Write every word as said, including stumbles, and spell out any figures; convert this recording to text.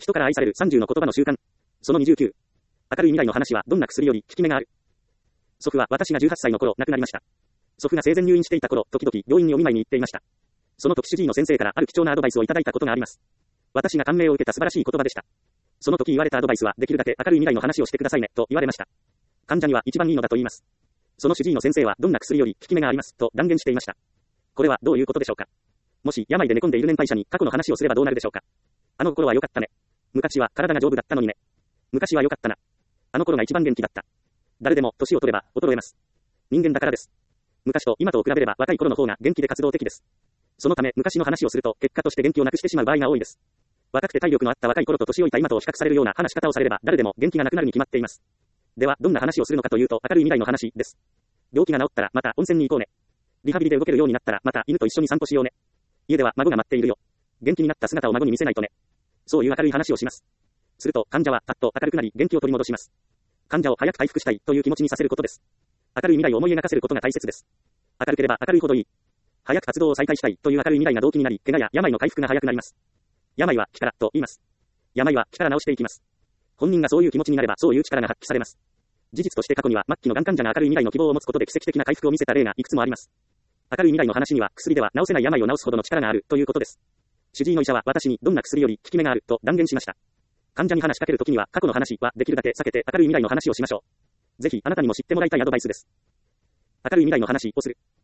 人から愛されるさんじゅうの言葉の習慣。そのにじゅうきゅう。明るい未来の話はどんな薬より効き目がある。祖父は私がじゅうはっさいの頃亡くなりました。祖父が生前入院していた頃、時々病院にお見舞いに行っていました。その時主治医の先生からある貴重なアドバイスをいただいたことがあります。私が感銘を受けた素晴らしい言葉でした。その時言われたアドバイスは、できるだけ明るい未来の話をしてくださいね、と言われました。患者には一番いいのだと言います。その主治医の先生はどんな薬より効き目があります、と断言していました。これはどういうことでしょうか。もし病で寝込んでいる年配者に過去の話をすればどうなるでしょうか。あの頃は良かったね。昔は体が丈夫だったのにね。昔は良かったな。あの頃が一番元気だった。誰でも年を取れば衰えます。人間だからです。昔と今とを比べれば若い頃の方が元気で活動的です。そのため昔の話をすると結果として元気をなくしてしまう場合が多いです。若くて体力のあった若い頃と年老いた今とを比較されるような話し方をされれば誰でも元気がなくなるに決まっています。ではどんな話をするのかというと、明るい未来の話です。病気が治ったらまた温泉に行こうね。リハビリで動けるようになったらまた犬と一緒に散歩しようね。家では孫が待っているよ。元気になった姿を孫に見せないとね。そういう明るい話をします。すると患者はパッと明るくなり元気を取り戻します。患者を早く回復したいという気持ちにさせることです。明るい未来を思い描かせることが大切です。明るければ明るいほどいい。早く活動を再開したいという明るい未来が動機になり、怪我や病の回復が早くなります。病は気からと言います。病は気から治していきます。本人がそういう気持ちになればそういう力が発揮されます。事実として過去には末期のがん患者が明るい未来の希望を持つことで奇跡的な回復を見せた例がいくつもあります。明るい未来の話には薬では治せない病を治すほどの力があるということです。主治医の医者は私にどんな薬より効き目があると断言しました。患者に話しかけるときには過去の話はできるだけ避けて明るい未来の話をしましょう。ぜひあなたにも知ってもらいたいアドバイスです。明るい未来の話をする。